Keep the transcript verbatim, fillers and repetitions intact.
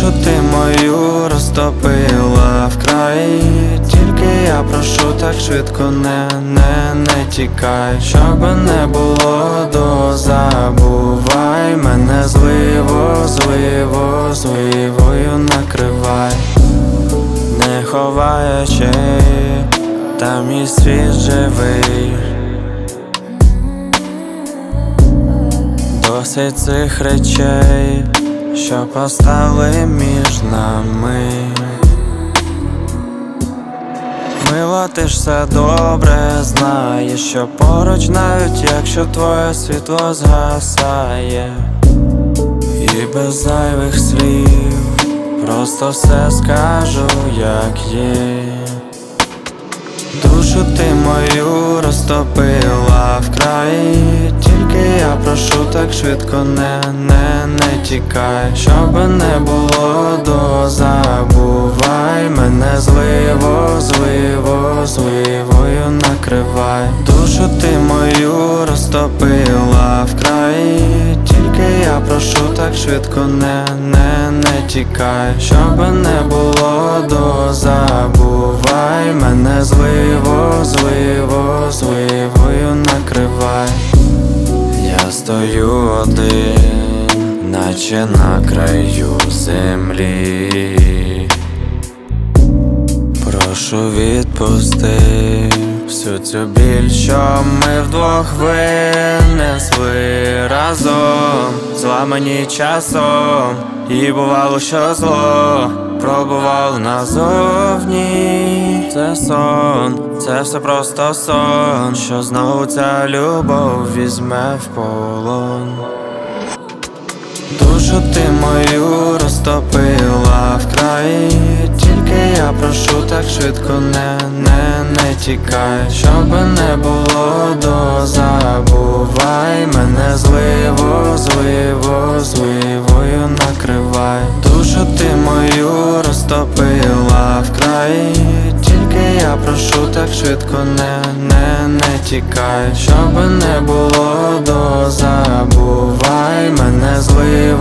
Душу ти мою розтопила вкрай, тільки я прошу, так швидко не, не, не тікай. Щоби не було до забувай, мене зливо, зливо, зливою накривай. Не ховай очей, там мій світ живий. Досить цих речей, що постали між нами. Мила, ти ж все добре знаєш, що поруч, навіть якщо твоє світло згасає. І без зайвих слів просто все скажу, як є. Душу ти мою розтопила вкрай, тільки я прошу, так швидко не, не, не тікай. Щоби не було до забувай, мене зливо, зливо, зливою накривай. Душу ти мою розтопила вкрай, тільки я прошу, так швидко не, не, не тікай. Щоби не було до забувай, мене зливо, зливо, зливою накривай. Я стою один, наче на краю землі. Прошу, відпусти всю цю біль, що ми вдвох винесли разом, зламані часом. І бувало, що зло пробувало назовні. Це сон, це все просто сон, що знову ця любов візьме в полон. Душу ти мою розтопила вкрай, тільки я прошу, так швидко не, не, не тікай. Щоби не було до забувай, мене зливо, зливо, зливою накривай. Душу ти мою розтопила вкрай, тільки я прошу, так швидко не, не, не тікай. Щоби не було до забувай, мене зливо,